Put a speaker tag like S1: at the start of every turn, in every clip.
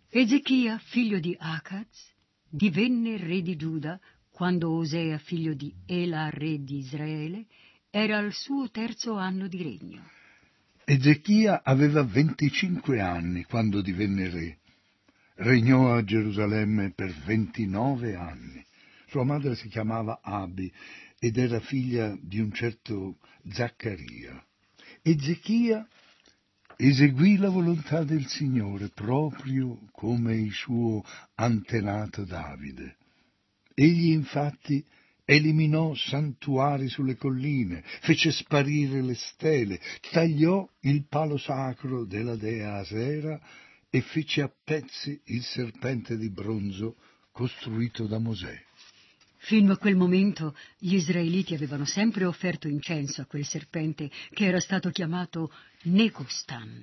S1: Ezechia, figlio di Acaz, divenne re di Giuda quando Osea, figlio di Ela, re di Israele, era al suo 3° anno di regno.
S2: Ezechia aveva 25 anni quando divenne re. Regnò a Gerusalemme per 29 anni. Sua madre si chiamava Abi ed era figlia di un certo Zaccaria. Ezechia eseguì la volontà del Signore proprio come il suo antenato Davide. Egli infatti eliminò santuari sulle colline, fece sparire le stele, tagliò il palo sacro della dea Asera e fece a pezzi il serpente di bronzo costruito da Mosè.
S1: Fino a quel momento gli israeliti avevano sempre offerto incenso a quel serpente che era stato chiamato Necostan.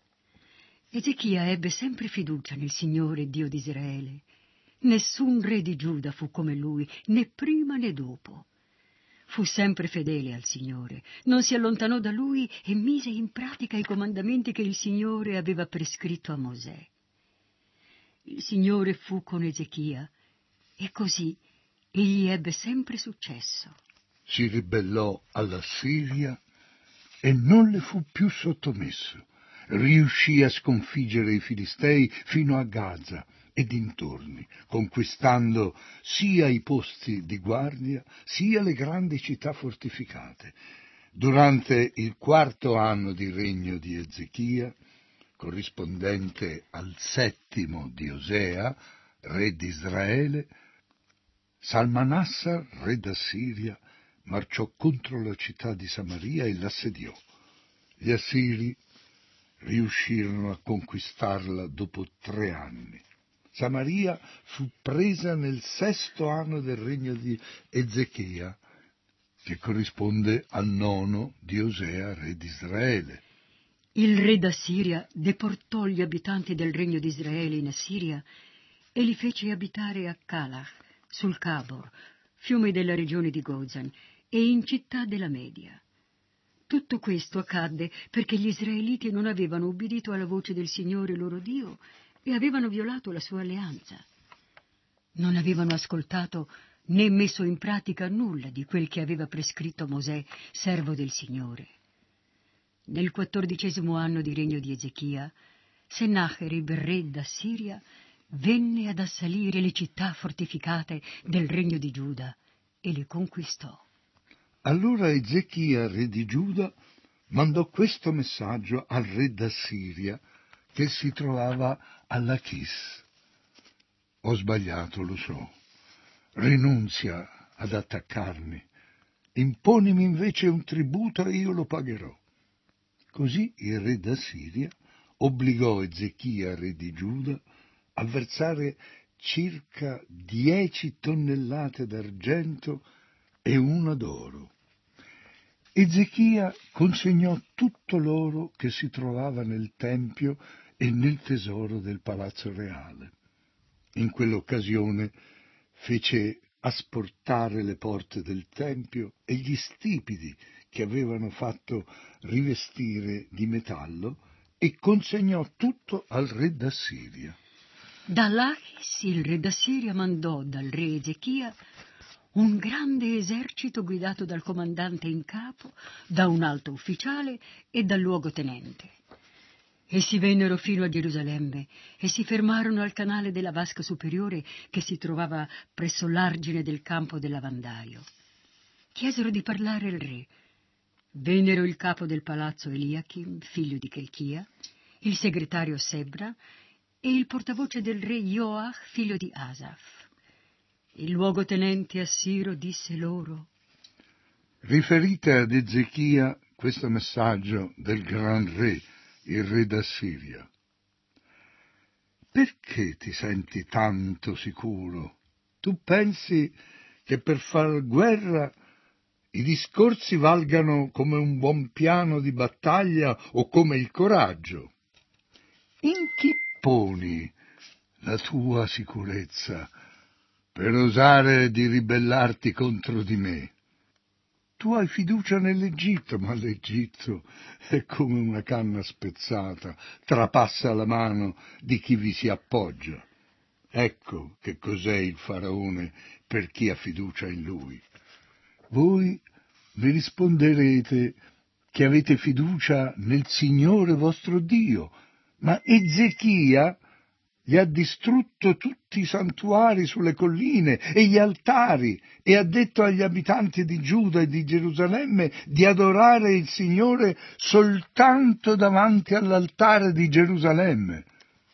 S1: Ezechia ebbe sempre fiducia nel Signore Dio di Israele. Nessun re di Giuda fu come lui, né prima né dopo. Fu sempre fedele al Signore, non si allontanò da lui e mise in pratica i comandamenti che il Signore aveva prescritto a Mosè. Il Signore fu con Ezechia e così egli ebbe sempre successo.
S2: Si ribellò alla Siria e non le fu più sottomesso. Riuscì a sconfiggere i Filistei fino a Gaza e dintorni, conquistando sia i posti di guardia, sia le grandi città fortificate. Durante il 4° anno di regno di Ezechia, corrispondente al 7° di Osea, re di Israele, Salmanassar, re d'Assiria, marciò contro la città di Samaria e l'assediò. Gli assiri riuscirono a conquistarla dopo 3 anni. Samaria fu presa nel 6° anno del regno di Ezechia, che corrisponde al 9° di Osea, re di Israele.
S1: Il re d'Assiria deportò gli abitanti del regno di Israele in Assiria e li fece abitare a Calach, sul Cabor, fiume della regione di Gozan, e in città della Media. Tutto questo accadde perché gli israeliti non avevano ubbidito alla voce del Signore loro Dio e avevano violato la sua alleanza. Non avevano ascoltato né messo in pratica nulla di quel che aveva prescritto Mosè, servo del Signore. Nel 14° anno di regno di Ezechia, Sennacherib, re d'Assiria, venne ad assalire le città fortificate del regno di Giuda e le conquistò.
S2: Allora Ezechia, re di Giuda, mandò questo messaggio al re d'Assiria che si trovava a Lachis. Ho sbagliato, lo so. Rinunzia ad attaccarmi. Imponimi invece un tributo e io lo pagherò. Così il re d'Assiria obbligò Ezechia, re di Giuda, a versare circa 10 tonnellate d'argento e 1 d'oro. Ezechia consegnò tutto l'oro che si trovava nel tempio e nel tesoro del palazzo reale. In quell'occasione fece asportare le porte del tempio e gli stipiti che avevano fatto rivestire di metallo e consegnò tutto al re d'Assiria.
S1: Da Lachis il re d'Assiria mandò dal re Ezechia un grande esercito guidato dal comandante in capo, da un alto ufficiale e dal luogotenente. Essi vennero fino a Gerusalemme e si fermarono al canale della vasca superiore che si trovava presso l'argine del campo del lavandaio. Chiesero di parlare al re. Vennero il capo del palazzo Eliachim, figlio di Chelchia, il segretario Sebna e il portavoce del re Joach, figlio di Asaf. Il luogotenente assiro disse loro:
S2: riferite ad Ezechia questo messaggio del gran re, il re d'Assiria. Perché ti senti tanto sicuro? Tu pensi che per far guerra i discorsi valgano come un buon piano di battaglia o come il coraggio? In chi poni la tua sicurezza per osare di ribellarti contro di me? tu hai fiducia nell'Egitto, ma l'Egitto è come una canna spezzata, trapassa la mano di chi vi si appoggia. Ecco che cos'è il faraone per chi ha fiducia in lui. Voi mi risponderete che avete fiducia nel Signore vostro Dio, ma Ezechia gli ha distrutto tutti i santuari sulle colline e gli altari e ha detto agli abitanti di Giuda e di Gerusalemme di adorare il Signore soltanto davanti all'altare di Gerusalemme.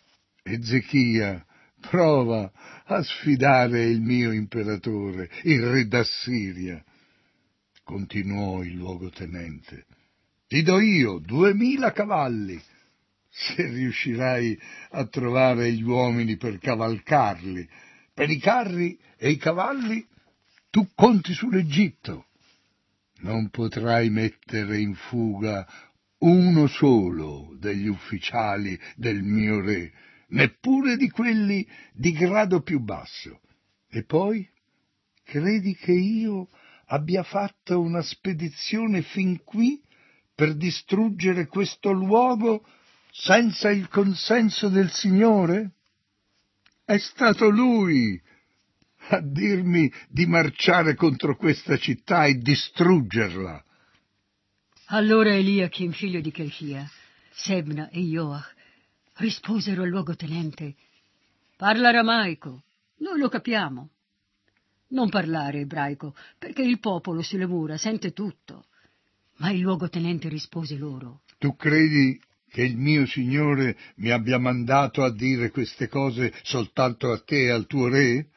S2: Ezechia prova a sfidare il mio imperatore, il re d'Assiria. Continuò il luogotenente. Ti do io 2000 cavalli, se riuscirai a trovare gli uomini per cavalcarli. Per i carri e i cavalli tu conti sull'Egitto. Non potrai mettere in fuga uno solo degli ufficiali del mio re, neppure di quelli di grado più basso. E poi, credi che io abbia fatto una spedizione fin qui per distruggere questo luogo senza il consenso del Signore? È stato Lui a dirmi di marciare contro questa città e distruggerla.
S1: Allora Eliachim, figlio di Chelchia, Sebna e Joach risposero al luogotenente: parla aramaico, noi lo capiamo. Non parlare ebraico, perché il popolo sulle mura sente tutto. Ma il luogotenente rispose loro:
S2: Tu credi che il mio Signore mi abbia mandato a dire queste cose soltanto a te e al tuo re?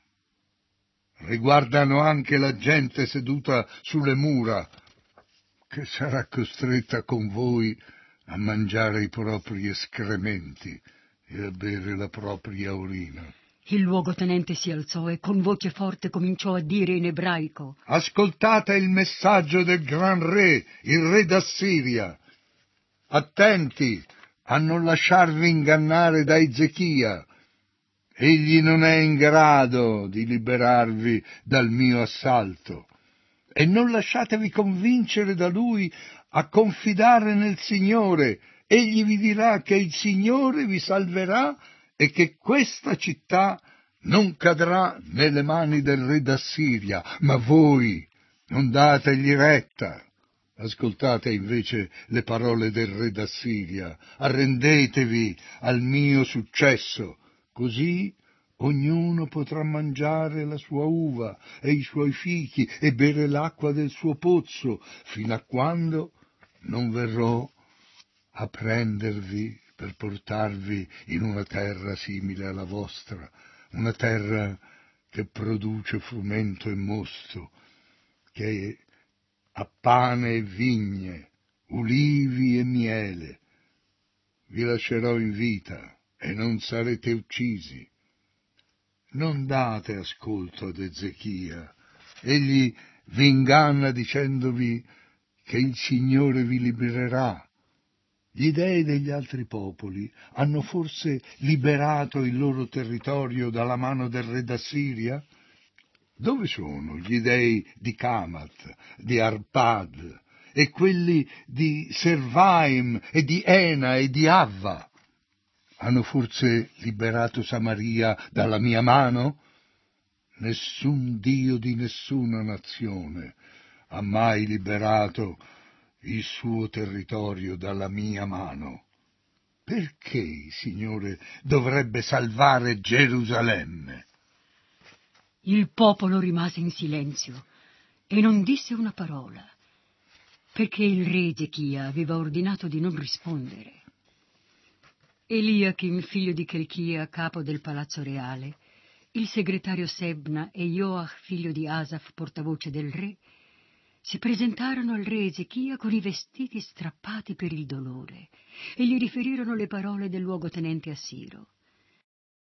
S2: Riguardano anche la gente seduta sulle mura, che sarà costretta con voi a mangiare i propri escrementi e a bere la propria urina.
S1: Il luogotenente si alzò e con voce forte cominciò a dire in ebraico:
S2: Ascoltate il messaggio del gran re, il re d'Assiria. Attenti a non lasciarvi ingannare da Ezechia. Egli non è in grado di liberarvi dal mio assalto. E non lasciatevi convincere da lui a confidare nel Signore. Egli vi dirà che il Signore vi salverà e che questa città non cadrà nelle mani del re d'Assiria, ma voi non dategli retta. Ascoltate invece le parole del re d'Assiria, arrendetevi al mio successo, così ognuno potrà mangiare la sua uva e i suoi fichi e bere l'acqua del suo pozzo, fino a quando non verrò a prendervi per portarvi in una terra simile alla vostra, una terra che produce frumento e mosto, che ha pane e vigne, ulivi e miele. Vi lascerò in vita e non sarete uccisi. Non date ascolto ad Ezechia, egli vi inganna dicendovi che il Signore vi libererà. Gli dei degli altri popoli hanno forse liberato il loro territorio dalla mano del re d'Assiria? Dove sono gli dei di Kamat, di Arpad, e quelli di Servaim, e di Ena, e di Avva? Hanno forse liberato Samaria dalla mia mano? Nessun Dio di nessuna nazione ha mai liberato il suo territorio dalla mia mano. Perché il Signore dovrebbe salvare Gerusalemme?
S1: Il popolo rimase in silenzio e non disse una parola, perché il re Ezechia aveva ordinato di non rispondere. Eliachim, figlio di Chelchia, capo del palazzo reale, il segretario Sebna e Joach, figlio di Asaf, portavoce del re, si presentarono al re Ezechia con i vestiti strappati per il dolore e gli riferirono le parole del luogotenente assiro.